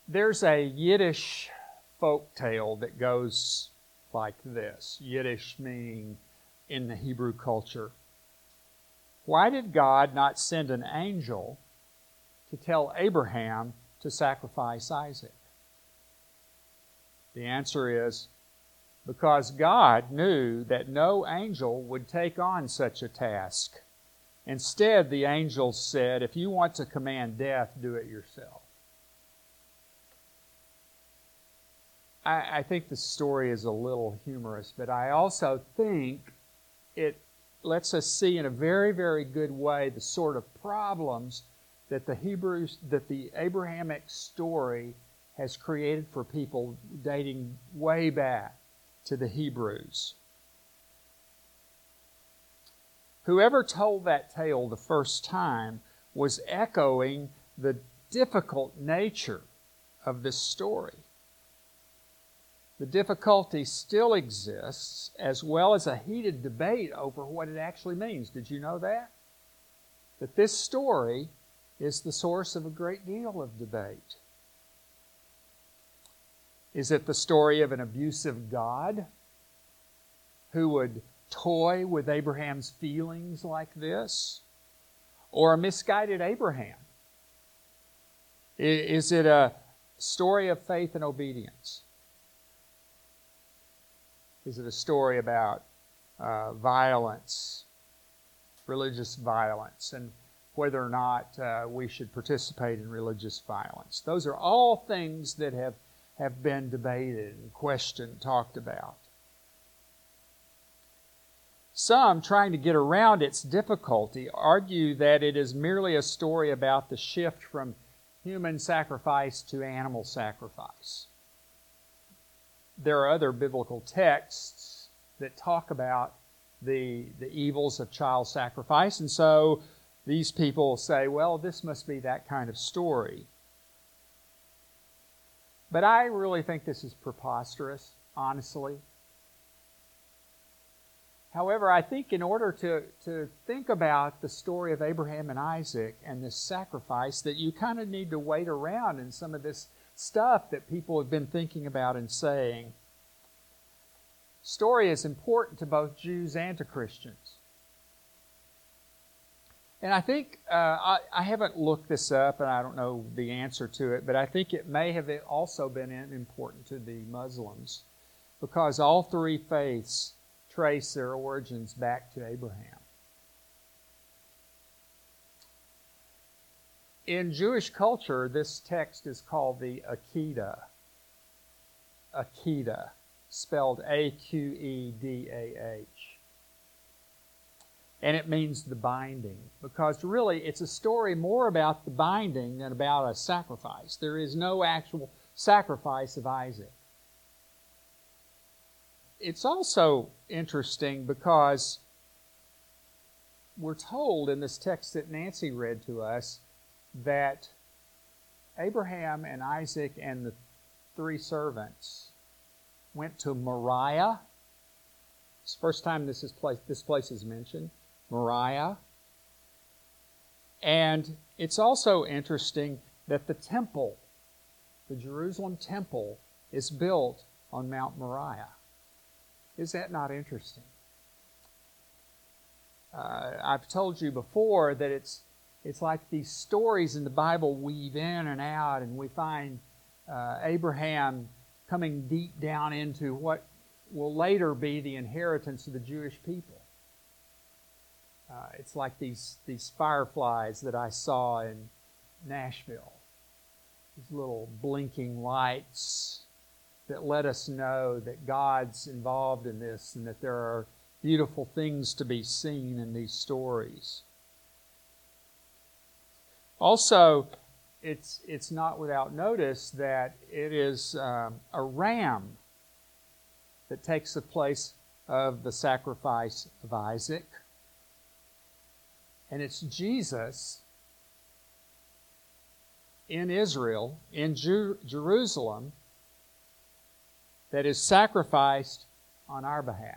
There's a Yiddish folk tale that goes like this. Yiddish meaning in the Hebrew culture. Why did God not send an angel to tell Abraham to sacrifice Isaac? The answer is because God knew that no angel would take on such a task. Instead, the angel said, if you want to command death, do it yourself. I think the story is a little humorous, but I also think it lets us see in a very, very good way the sort of problems that the Abrahamic story has created for people dating way back to the Hebrews. Whoever told that tale the first time was echoing the difficult nature of this story. The difficulty still exists, as well as a heated debate over what it actually means. Did you know that? That this story is the source of a great deal of debate. Is it the story of an abusive God who would toy with Abraham's feelings like this? Or a misguided Abraham? Is it a story of faith and obedience? Is it a story about violence, religious violence, and whether or not we should participate in religious violence? Those are all things that have been debated and questioned, talked about. Some, trying to get around its difficulty, argue that it is merely a story about the shift from human sacrifice to animal sacrifice. There are other biblical texts that talk about the evils of child sacrifice, and so these people say, well, this must be that kind of story. But I really think this is preposterous, honestly. However, I think in order to think about the story of Abraham and Isaac and this sacrifice, that you kind of need to wait around in some of this stuff that people have been thinking about and saying. Story is important to both Jews and to Christians. And I think, I haven't looked this up and I don't know the answer to it, but I think it may have also been important to the Muslims because all three faiths trace their origins back to Abraham. In Jewish culture, this text is called the Akedah. Akedah, spelled Aqedah. And it means the binding, because really it's a story more about the binding than about a sacrifice. There is no actual sacrifice of Isaac. It's also interesting because we're told in this text that Nancy read to us that Abraham and Isaac and the three servants went to Moriah. It's the first time this place is mentioned, Moriah. And it's also interesting that the temple, the Jerusalem temple, is built on Mount Moriah. Is that not interesting? I've told you before that it's like these stories in the Bible weave in and out, and we find Abraham coming deep down into what will later be the inheritance of the Jewish people. It's like these fireflies that I saw in Nashville. These little blinking lights that let us know that God's involved in this and that there are beautiful things to be seen in these stories. Also, it's not without notice that it is a ram that takes the place of the sacrifice of Isaac. And it's Jesus in Israel, in Jerusalem, that is sacrificed on our behalf.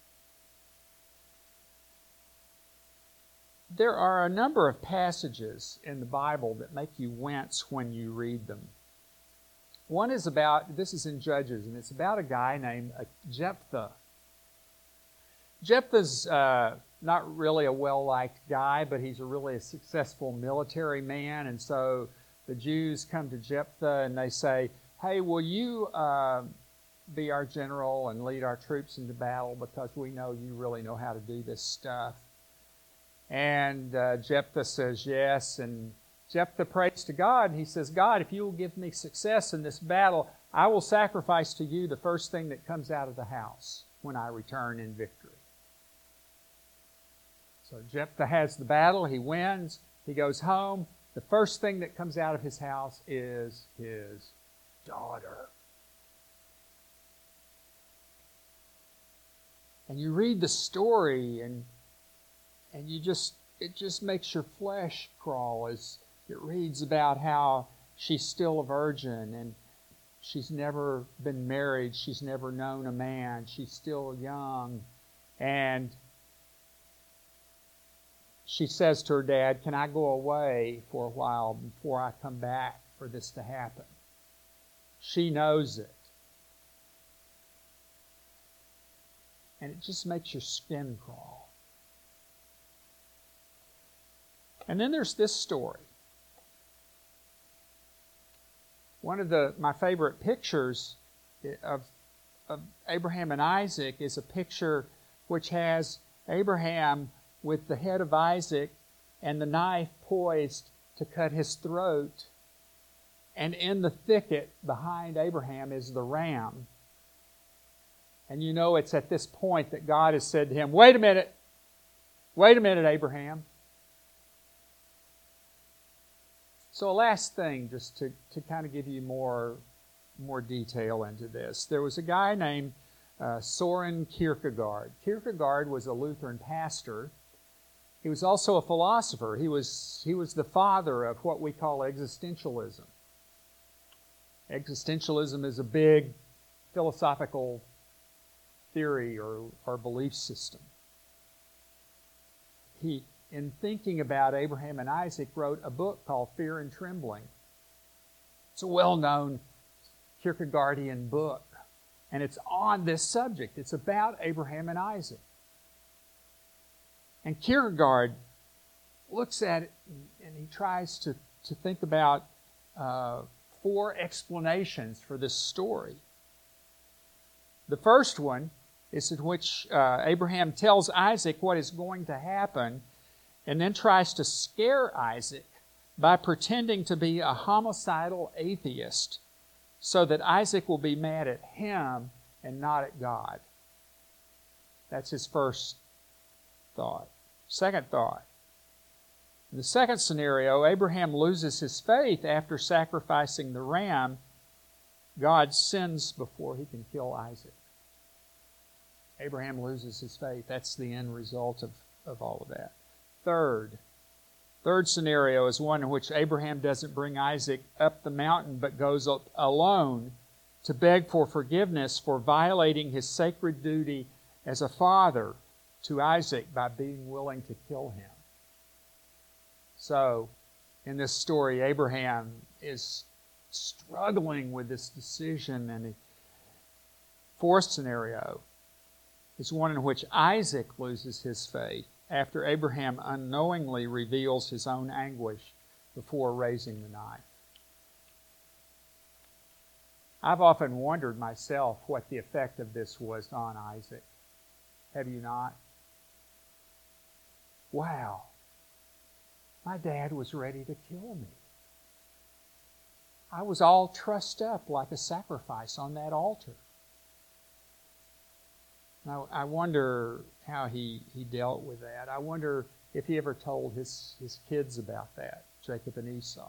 There are a number of passages in the Bible that make you wince when you read them. One is about, this is in Judges, and it's about a guy named Jephthah. Jephthah's not really a well-liked guy, but he's really a successful military man, and so the Jews come to Jephthah and they say, hey, will you be our general and lead our troops into battle because we know you really know how to do this stuff? And Jephthah says yes, and Jephthah prays to God, and he says, God, if you will give me success in this battle, I will sacrifice to you the first thing that comes out of the house when I return in victory. So Jephthah has the battle, he wins, he goes home. The first thing that comes out of his house is his daughter. And you read the story, and it just makes your flesh crawl as it reads about how she's still a virgin and she's never been married, she's never known a man, she's still young, and she says to her dad, can I go away for a while before I come back for this to happen? She knows it. And it just makes your skin crawl. And then there's this story. One of my favorite pictures of Abraham and Isaac is a picture which has Abraham with the head of Isaac and the knife poised to cut his throat. And in the thicket behind Abraham is the ram. And you know it's at this point that God has said to him, wait a minute, Abraham. So a last thing, just to kind of give you more detail into this. There was a guy named Soren Kierkegaard. Kierkegaard was a Lutheran pastor. He was also a philosopher. He was the father of what we call existentialism. Existentialism is a big philosophical theory or belief system. He, in thinking about Abraham and Isaac, wrote a book called Fear and Trembling. It's a well-known Kierkegaardian book, and it's on this subject. It's about Abraham and Isaac. And Kierkegaard looks at it and he tries to think about 4 explanations for this story. The first one is in which Abraham tells Isaac what is going to happen and then tries to scare Isaac by pretending to be a homicidal atheist so that Isaac will be mad at him and not at God. That's his first thought. Second thought. In the second scenario, Abraham loses his faith after sacrificing the ram. God sins before he can kill Isaac. Abraham loses his faith. That's the end result of all of that. Third scenario is one in which Abraham doesn't bring Isaac up the mountain but goes up alone to beg for forgiveness for violating his sacred duty as a father to Isaac by being willing to kill him. So, in this story, Abraham is struggling with this decision. And the fourth scenario is one in which Isaac loses his faith after Abraham unknowingly reveals his own anguish before raising the knife. I've often wondered myself what the effect of this was on Isaac. Have you not? Wow, my dad was ready to kill me. I was all trussed up like a sacrifice on that altar. Now, I wonder how he dealt with that. I wonder if he ever told his kids about that, Jacob and Esau.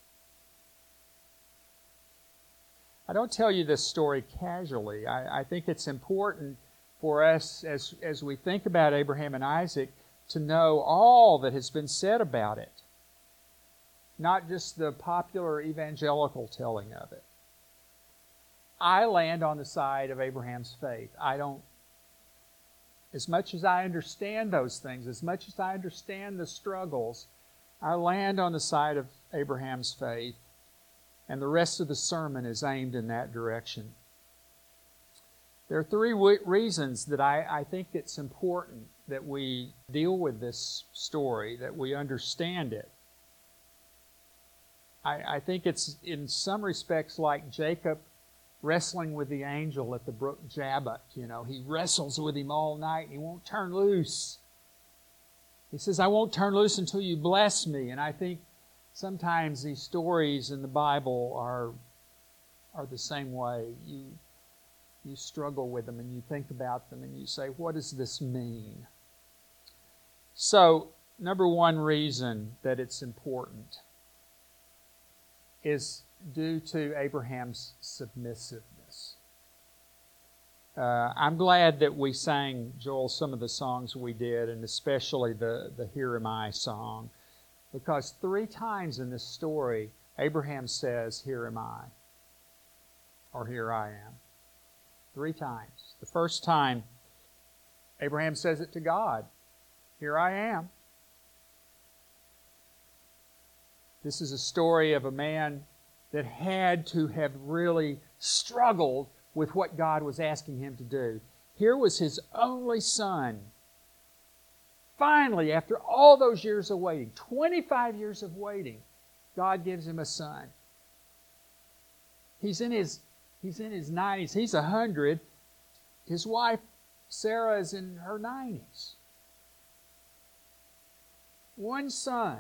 I don't tell you this story casually. I think it's important for us as we think about Abraham and Isaac to know all that has been said about it, not just the popular evangelical telling of it. I land on the side of Abraham's faith. As much as I understand those things, as much as I understand the struggles, I land on the side of Abraham's faith. And the rest of the sermon is aimed in that direction. There are three reasons that I think it's important that we deal with this story, that we understand it. I think it's in some respects like Jacob wrestling with the angel at the brook Jabbok. You know, he wrestles with him all night and he won't turn loose. He says, I won't turn loose until you bless me. And I think sometimes these stories in the Bible are the same way. You struggle with them and you think about them and you say, what does this mean? So, number one reason that it's important is due to Abraham's submissiveness. I'm glad that we sang, Joel, some of the songs we did, and especially the Here Am I song, because 3 times in this story, Abraham says, Here am I, or Here I am. 3 times. The first time, Abraham says it to God, Here I am. This is a story of a man that had to have really struggled with what God was asking him to do. Here was his only son. Finally, after all those years of waiting, 25 years of waiting, God gives him a son. He's in his 90s. He's 100. His wife, Sarah, is in her 90s. One son.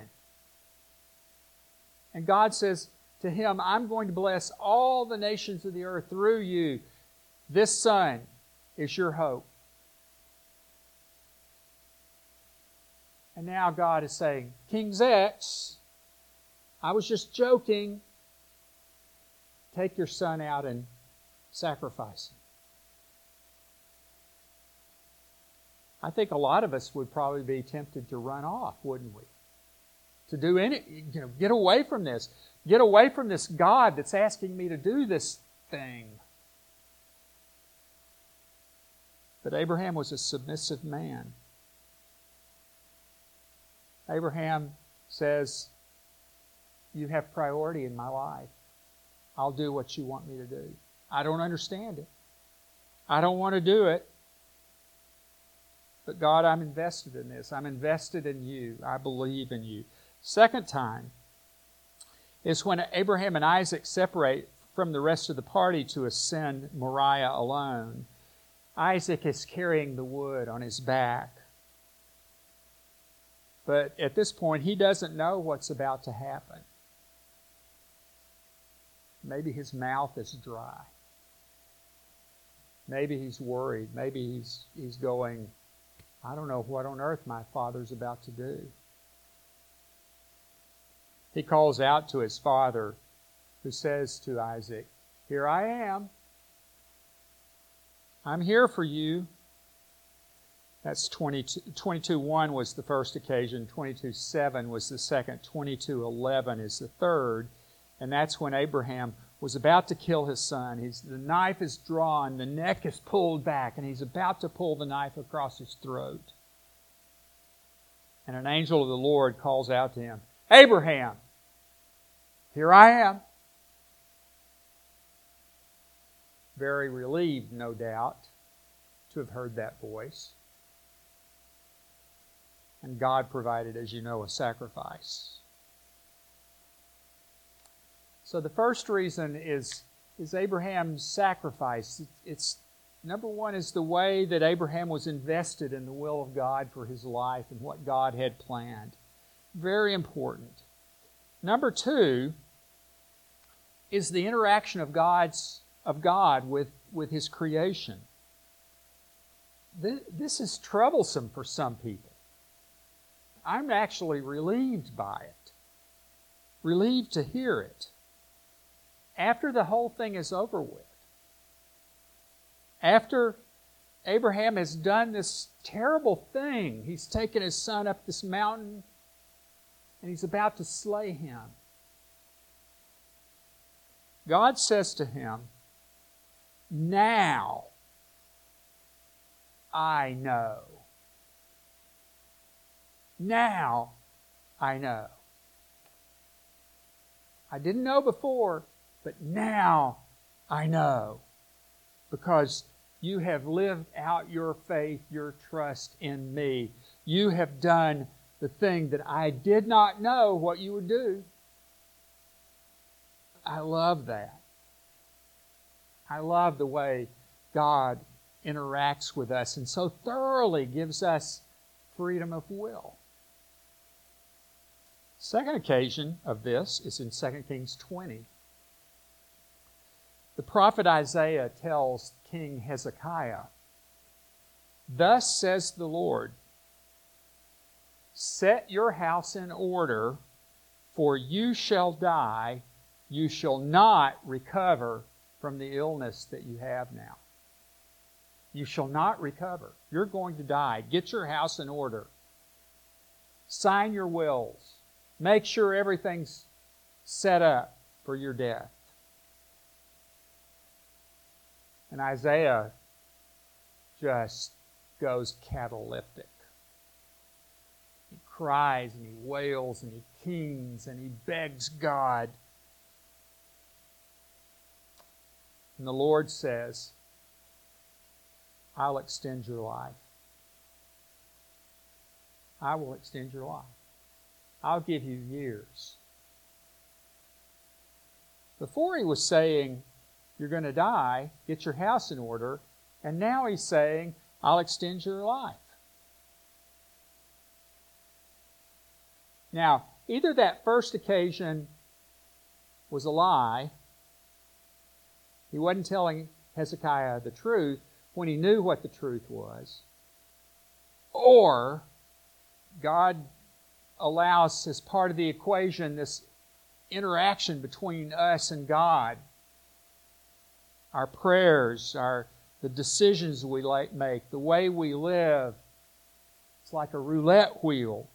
And God says to him, I'm going to bless all the nations of the earth through you. This son is your hope. And now God is saying, King Zex, I was just joking. Take your son out and sacrifice him. I think a lot of us would probably be tempted to run off, wouldn't we? To do get away from this. Get away from this God that's asking me to do this thing. But Abraham was a submissive man. Abraham says, you have priority in my life. I'll do what you want me to do. I don't understand it. I don't want to do it. But God, I'm invested in this. I'm invested in you. I believe in you. Second time is when Abraham and Isaac separate from the rest of the party to ascend Moriah alone. Isaac is carrying the wood on his back. But at this point, he doesn't know what's about to happen. Maybe his mouth is dry. Maybe he's worried. Maybe he's going, I don't know what on earth my father's about to do. He calls out to his father, who says to Isaac, Here I am. I'm here for you. That's 22:1 was the first occasion. 22:7 was the second. 22:11 is the third. And that's when Abraham was about to kill his son. The knife is drawn, the neck is pulled back, and he's about to pull the knife across his throat. And an angel of the Lord calls out to him, Abraham, here I am. Very relieved, no doubt, to have heard that voice. And God provided, as you know, a sacrifice. So the first reason is Abraham's sacrifice. It's number one is the way that Abraham was invested in the will of God for his life and what God had planned. Very important. Number two is the interaction of God with His creation. This is troublesome for some people. I'm actually relieved by it. Relieved to hear it. After the whole thing is over with. After Abraham has done this terrible thing, he's taken his son up this mountain and he's about to slay him. God says to him, now I know. Now I know. I didn't know before, But now I know, because you have lived out your faith, your trust in me. You have done the thing that I did not know what you would do. I love that. I love the way God interacts with us and so thoroughly gives us freedom of will. Second occasion of this is in 2 Kings 20. The prophet Isaiah tells King Hezekiah, "Thus says the Lord, set your house in order, for you shall die. You shall not recover from the illness that you have now." You shall not recover. You're going to die. Get your house in order. Sign your wills. Make sure everything's set up for your death. And Isaiah just goes cataleptic. He cries and he wails and he keens and he begs God. And the Lord says, I'll extend your life. I will extend your life. I'll give you years. Before he was saying, you're going to die, get your house in order, and now he's saying, I'll extend your life. Now, either that first occasion was a lie, he wasn't telling Hezekiah the truth when he knew what the truth was, or God allows, as part of the equation, this interaction between us and God. Our prayers, the decisions we make, the way we live. It's like a roulette wheel.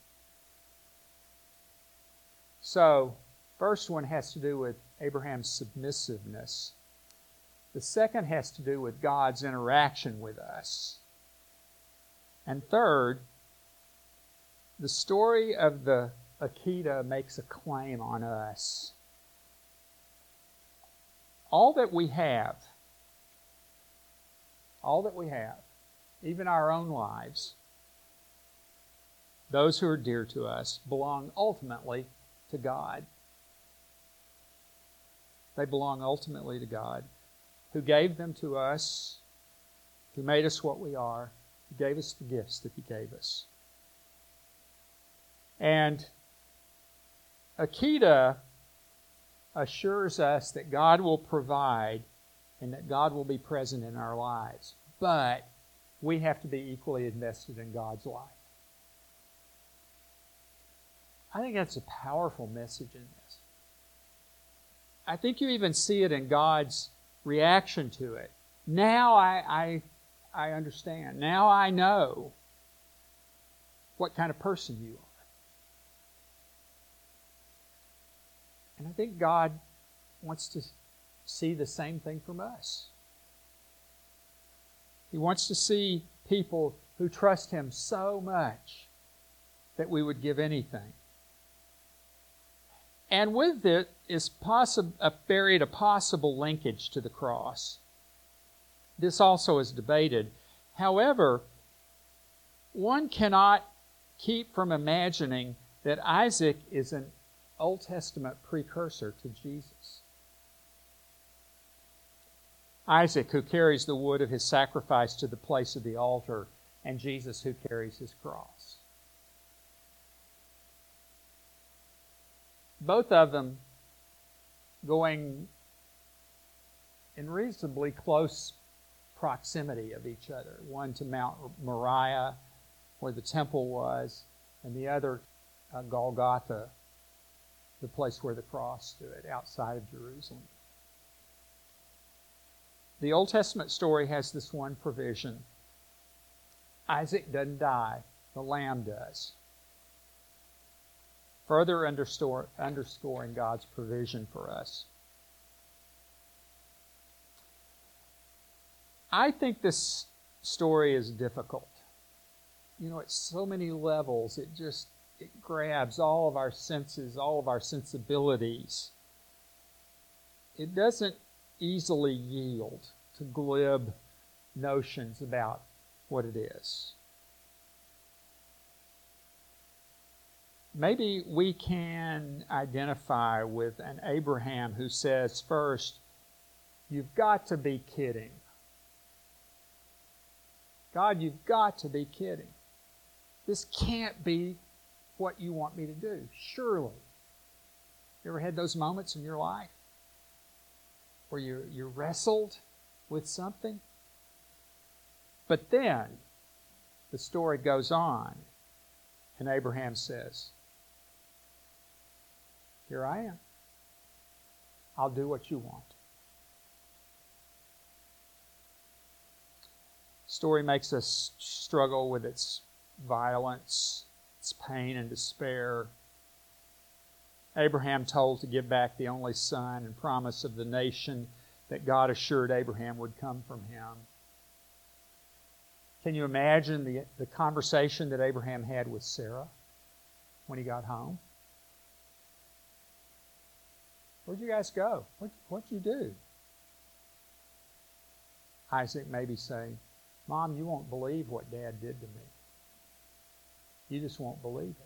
So, first one has to do with Abraham's submissiveness. The second has to do with God's interaction with us. And third, the story of the Akedah makes a claim on us. All that we have, even our own lives, those who are dear to us, belong ultimately to God. They belong ultimately to God, who gave them to us, who made us what we are, who gave us the gifts that He gave us. And Akedah assures us that God will provide and that God will be present in our lives. But we have to be equally invested in God's life. I think that's a powerful message in this. I think you even see it in God's reaction to it. Now I understand. Now I know what kind of person you are. And I think God wants to see the same thing from us. He wants to see people who trust Him so much that we would give anything. And with it is buried a possible linkage to the cross. This also is debated. However, one cannot keep from imagining that Isaac is an Old Testament precursor to Jesus. Isaac, who carries the wood of his sacrifice to the place of the altar, and Jesus, who carries his cross. Both of them going in reasonably close proximity of each other. One to Mount Moriah, where the temple was, and the other Golgotha, the place where the cross stood, outside of Jerusalem. The Old Testament story has this one provision. Isaac doesn't die, the lamb does. Further underscoring God's provision for us. I think this story is difficult. At so many levels, it grabs all of our senses, all of our sensibilities. it doesn't easily yield to glib notions about what it is. Maybe we can identify with an Abraham who says, first, you've got to be kidding. God, you've got to be kidding. This can't be what you want me to do, surely. You ever had those moments in your life where you wrestled with something? But then the story goes on, and Abraham says, here I am. I'll do what you want. The story makes us struggle with its violence, its pain and despair. Abraham told to give back the only son and promise of the nation that God assured Abraham would come from him. Can you imagine the conversation that Abraham had with Sarah when he got home? Where'd you guys go? What'd you do? Isaac maybe saying, Mom, you won't believe what Dad did to me. You just won't believe it.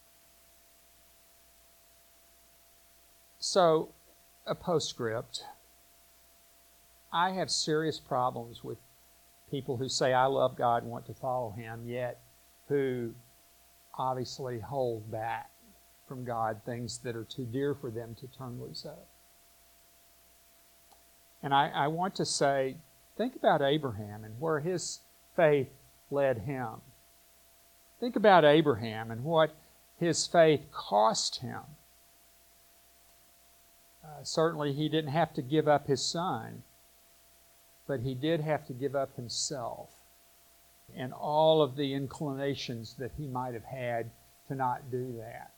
So, a postscript. I have serious problems with people who say, I love God and want to follow Him, yet who obviously hold back from God things that are too dear for them to turn loose of. And I want to say, think about Abraham and where his faith led him. Think about Abraham and what his faith cost him. Certainly he didn't have to give up his son, but he did have to give up himself and all of the inclinations that he might have had to not do that.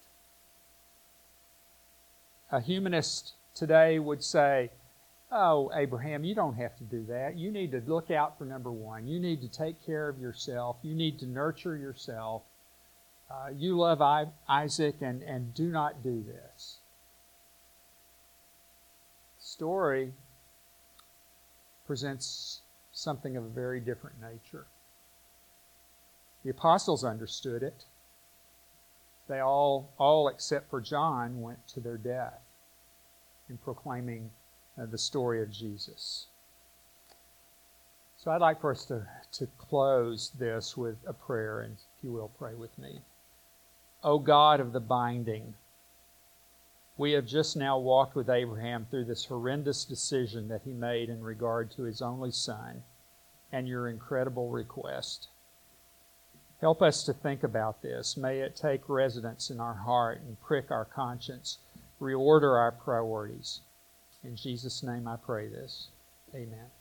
A humanist today would say, oh, Abraham, you don't have to do that. You need to look out for number one. You need to take care of yourself. You need to nurture yourself. You love Isaac and do not do this. The story presents something of a very different nature. The apostles understood it. They all except for John, went to their death in proclaiming the story of Jesus. So I'd like for us to close this with a prayer, and if you will, pray with me. O God of the binding, we have just now walked with Abraham through this horrendous decision that he made in regard to his only son and your incredible request. Help us to think about this. May it take residence in our heart and prick our conscience, reorder our priorities. In Jesus' name I pray this. Amen.